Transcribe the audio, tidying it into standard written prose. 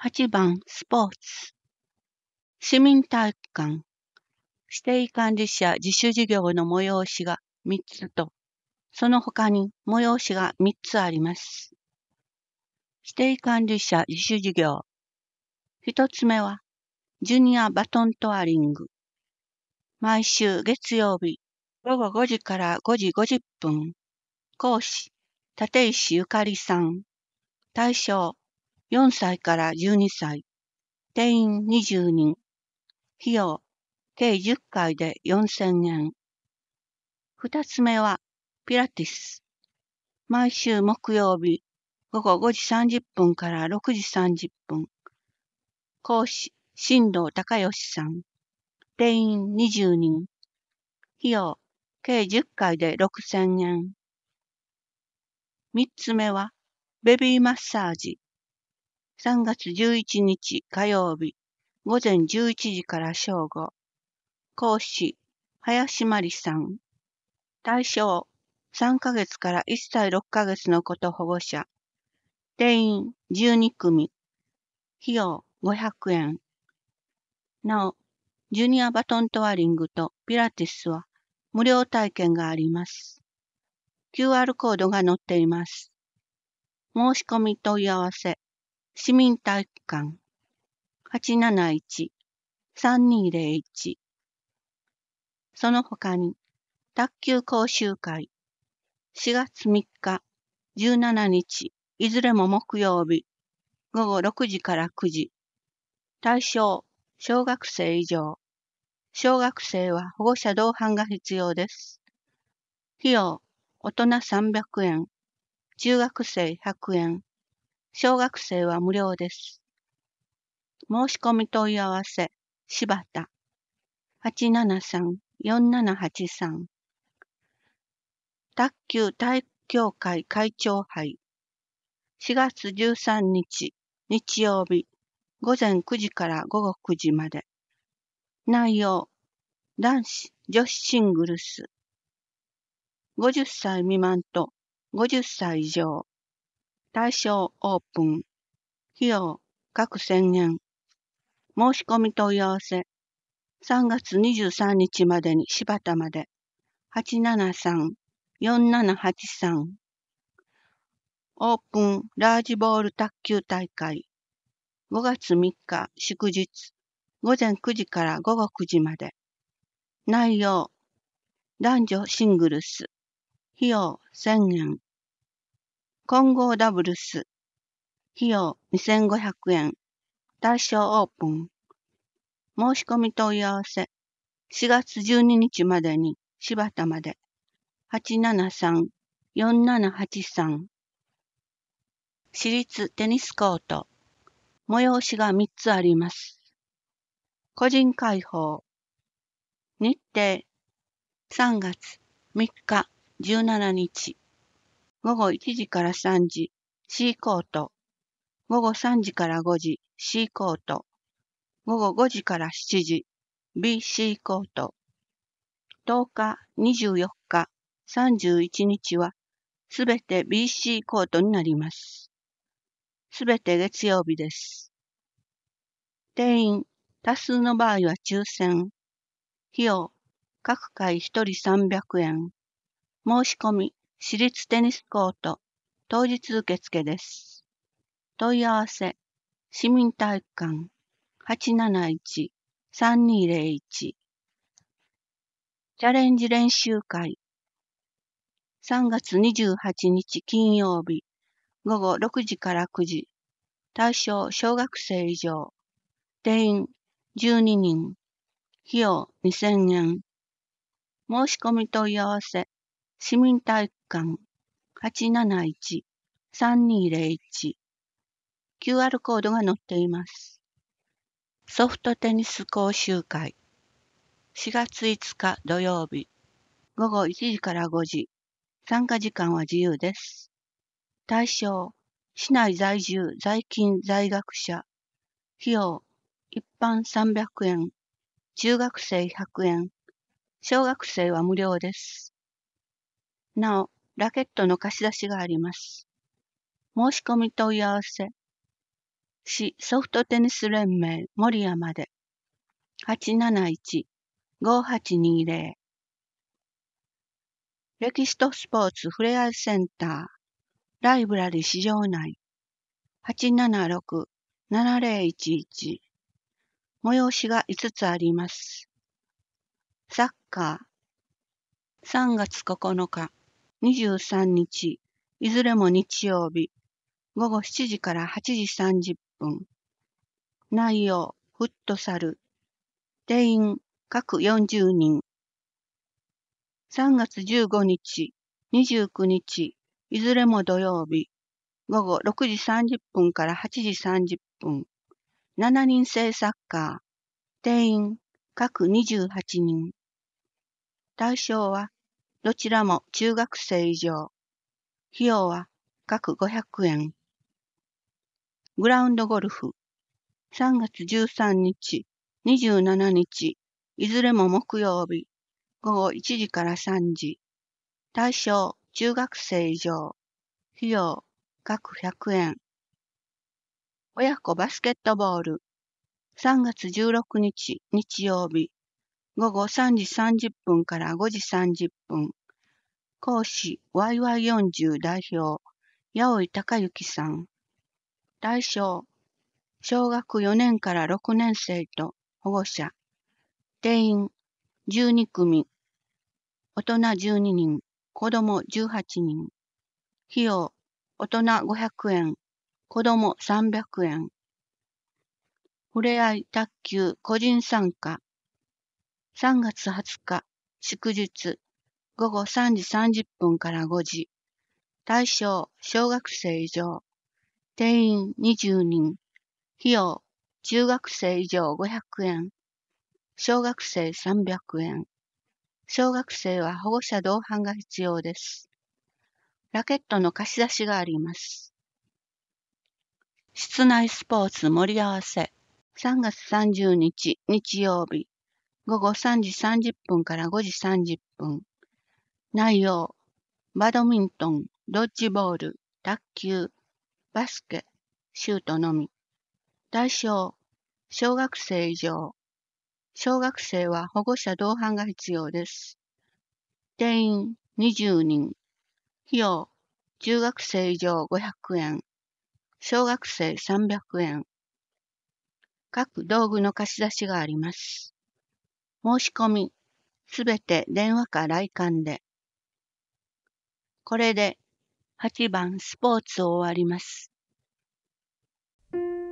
8番スポーツ。市民体育館。指定管理者自主事業の催しが3つと、その他に催しが3つあります。指定管理者自主事業。1つ目は、ジュニアバトントワリング。毎週月曜日、午後5時から5時50分。講師、立石ゆかりさん。対象、4歳から12歳。定員20人。費用、計10回で4000円。2つ目は、ピラティス。毎週木曜日、午後5時30分から6時30分。講師、新藤孝義さん。定員20人。費用、計10回で6000円。3つ目は、ベビーマッサージ。3月11日火曜日、午前11時から正午。講師、林真理さん。対象、3ヶ月から1歳6ヶ月の子と保護者。定員12組。費用500円。なお、ジュニアバトントワリングとピラティスは無料体験があります。QR コードが載っています。申し込み問い合わせ、市民体育館 871-3201。その他に、卓球講習会、4月3日、17日、いずれも木曜日、午後6時から9時。対象、小学生以上。小学生は保護者同伴が必要です。費用、大人300円、中学生100円、小学生は無料です。申し込み問い合わせ、柴田、873-4783。卓球体育協会会長杯、4月13日、日曜日、午前9時から午後9時まで。内容、男子、女子シングルス。50歳未満と50歳以上。対象オープン。費用、各1000円。申し込み問い合わせ。3月23日までに柴田まで。873-4783。オープンラージボール卓球大会。5月3日祝日。午前9時から午後9時まで。内容、男女シングルス。費用1000円。混合ダブルス。費用2500円。対象オープン。申し込み問い合わせ。4月12日までに柴田まで。873-4783。私立テニスコート。催しが3つあります。個人開放。日程。3月3日17日。午後1時から3時 C コート。午後3時から5時 C コート。午後5時から7時 BC コート。10日、24日、31日はすべて BC コートになります。すべて月曜日です。定員、多数の場合は抽選。費用、各回1人300円。申し込み、私立テニスコート、当日受付です。問い合わせ、市民体育館、871-3201。チャレンジ練習会、3月28日金曜日、午後6時から9時。対象小学生以上。定員12人。費用2000円。申し込み問い合わせ。市民体育館 871-3201。QR コードが載っています。ソフトテニス講習会。4月5日土曜日。午後1時から5時。参加時間は自由です。対象、市内在住在勤在学者。費用、一般300円。中学生100円。小学生は無料です。なお、ラケットの貸し出しがあります。申し込み問い合わせ。 市ソフトテニス連盟守山で871-5820歴史とスポーツふれあいセンターライブラリ市場内876-7011催しが5つあります。サッカー3月9日、23日、いずれも日曜日、午後7時から8時30分。内容、フットサル。定員、各40人。3月15日、29日、いずれも土曜日、午後6時30分から8時30分。7人制サッカー。定員、各28人。対象は、どちらも中学生以上。費用は各500円。グラウンドゴルフ。3月13日、27日、いずれも木曜日、午後1時から3時。対象、中学生以上。費用、各100円。親子バスケットボール。3月16日、日曜日、午後3時30分から5時30分。講師 YY40 代表、八尾隆之さん。対象、小学4年から6年生と保護者。定員12組。大人12人、子供18人。費用、大人500円、子供300円。ふれあい卓球個人参加。3月20日、祝日、午後3時30分から5時。対象、小学生以上。定員20人。費用、中学生以上500円。小学生300円。小学生は保護者同伴が必要です。ラケットの貸し出しがあります。室内スポーツ盛り合わせ。3月30日、日曜日。午後3時30分から5時30分。内容、バドミントン、ドッジボール、卓球、バスケ、シュートのみ。対象、小学生以上。小学生は保護者同伴が必要です。定員20人。費用、中学生以上500円。小学生300円。各道具の貸し出しがあります。申し込み、すべて電話か来館で。これで8番スポーツを終わります。